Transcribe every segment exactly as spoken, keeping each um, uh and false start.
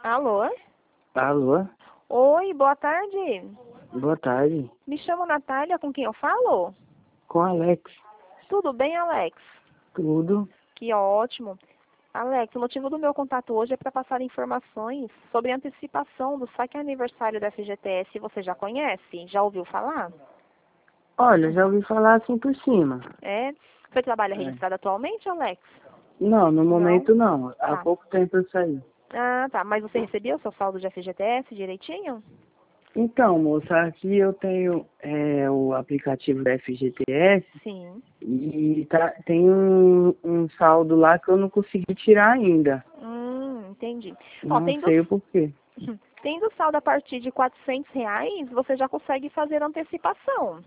Alô? Alô? Oi, boa tarde. Boa tarde. Me chamo Natália, com quem eu falo? Com Alex. Tudo bem, Alex? Tudo. Que ótimo. Alex, o motivo do meu contato hoje é para passar informações sobre a antecipação do saque aniversário da F G T S. Você já conhece? Já ouviu falar? Olha, já ouvi falar assim por cima. É? Você trabalha É. registrado atualmente, Alex? Não, no momento não. Há Tá. pouco tempo eu saí. Ah, tá. Mas você recebeu o seu saldo de F G T S direitinho? Então, moça, aqui eu tenho é, o aplicativo da F G T S Sim. e tá, tem um, um saldo lá que eu não consegui tirar ainda. Hum, entendi. Ó, Não tendo, sei o porquê. tendo saldo a partir de quatrocentos reais, você já consegue fazer antecipação.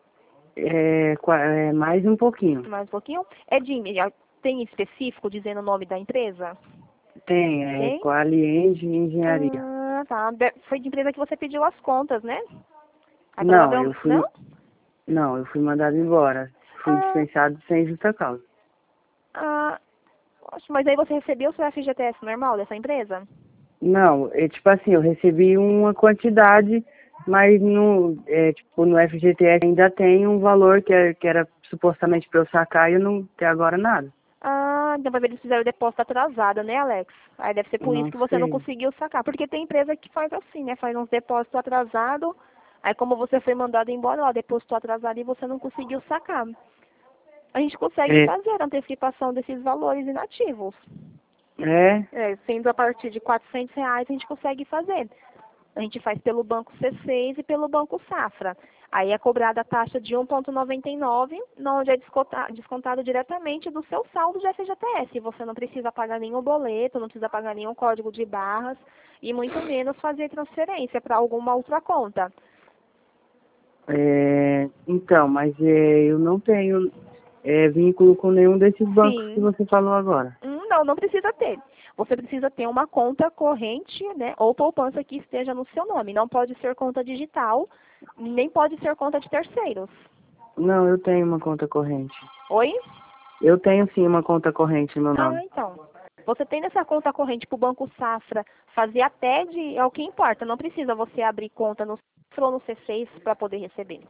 É, qua- é mais um pouquinho. Mais um pouquinho. É de, tem específico dizendo o nome da empresa? Tem, é Tem? Qualienge Engenharia. Ah, tá. De- Foi de empresa que você pediu as contas, né? Aí Não, eu provavelmente... Não? fui. Não, eu fui mandado embora. Fui Ah, dispensado sem justa causa. ah, oxe, mas aí você recebeu o seu F G T S normal dessa empresa? Não, é tipo assim, eu recebi uma quantidade, mas no, é, tipo, no F G T S ainda tem um valor que, é, que era supostamente para eu sacar e eu não até agora nada. Ah, então vai ver eles fizeram o depósito atrasado, né, Alex? Aí deve ser por isso Não que você não sei. conseguiu sacar. Porque tem empresa que faz assim, né? Faz uns depósitos atrasados. Aí como você foi mandado embora, ó, depositou atrasado e você não conseguiu sacar. A gente consegue É, fazer a antecipação desses valores inativos. é, É, sendo a partir de quatrocentos reais, a gente consegue fazer. A gente faz pelo Banco C seis e pelo Banco Safra. Aí é cobrada a taxa de um vírgula noventa e nove, onde é desconta- descontado diretamente do seu saldo de F G T S. Você não precisa pagar nenhum boleto, não precisa pagar nenhum código de barras e muito menos fazer transferência para alguma outra conta. é, então, mas é, eu não tenho é, vínculo com nenhum desses bancos que Sim. você falou agora. Hum, Não, não precisa ter. Você precisa ter uma conta corrente, né, ou poupança que esteja no seu nome. Não pode ser conta digital, nem pode ser conta de terceiros. Não, eu tenho uma conta corrente. Oi? Eu tenho sim uma conta corrente no meu Ah, nome. então. Você tem nessa conta corrente para o Banco Safra fazer a T E D, é o que importa. Não precisa você abrir conta no Safra ou no C seis para poder receber.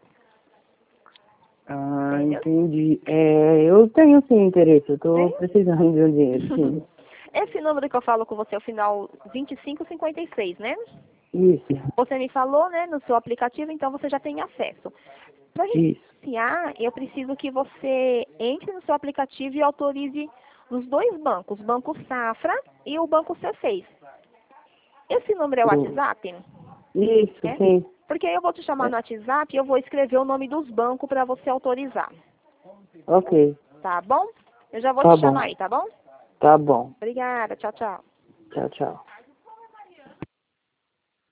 Ah, Entendeu? entendi. É, eu tenho sim interesse, eu tô Tem? precisando de um dinheiro, sim. Esse número que eu falo com você é o final vinte e cinco cinquenta e seis, né? Isso, Você me falou, né, no seu aplicativo, então você já tem acesso. Para a gente isso. iniciar, eu preciso que você entre no seu aplicativo e autorize os dois bancos, o Banco Safra e o Banco C seis. Esse número é o Eu- WhatsApp? Isso, É? sim. Porque aí eu vou te chamar É, no WhatsApp e eu vou escrever o nome dos bancos para você autorizar. ok, Tá bom? Eu já vou te tá bom, chamar aí, tá bom? tá bom. Obrigada. Tchau, tchau. Tchau, tchau.